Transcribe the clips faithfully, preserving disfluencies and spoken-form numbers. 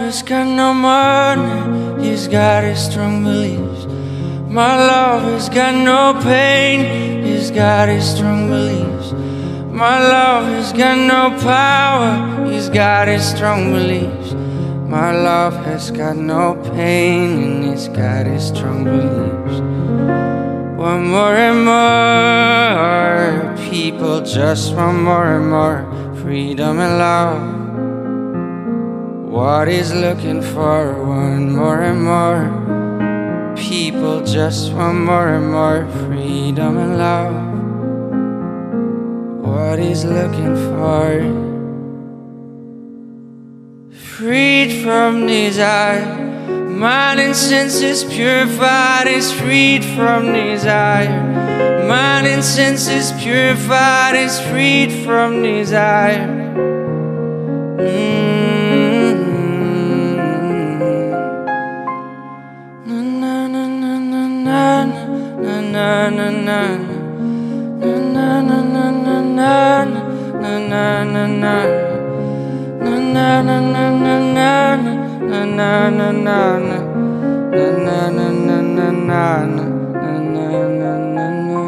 has got no money, he's got his strong beliefs. My love has got no pain, he's got his strong beliefs. My love has got no power, he's got his strong beliefs. My love has got no pain, and he's got his strong beliefs. One more and more, people just want more and more freedom and love. What he's looking for, one more and more, people just want more and more freedom and love. What he's looking for, freed from desire, mind and senses purified, is freed from desire. Mind and senses purified, is freed from desire. Mm-hmm. Na na na na na na na na na na na na na na na na na na. Na na na na na na na na na na na na na na na.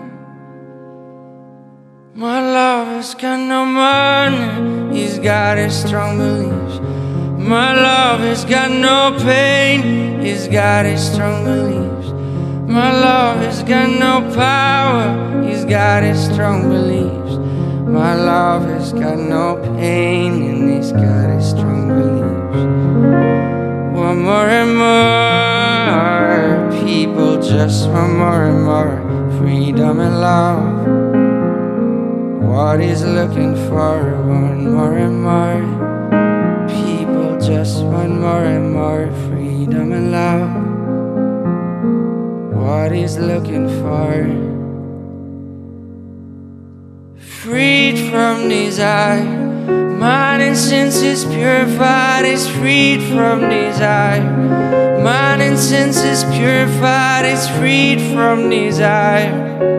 My love has got no money, he's got his strong beliefs. My love has got no pain, he's got his strong beliefs. My love has got no power, he's got his strong beliefs. My love has got no pain, and he's got his strong beliefs. One more and more, people just want more and more freedom and love. What he's looking for, one more and more, people just want more and more freedom and love. What he's looking for, freed from desire, mind and senses purified, is freed from desire. Mind and senses purified, is freed from desire.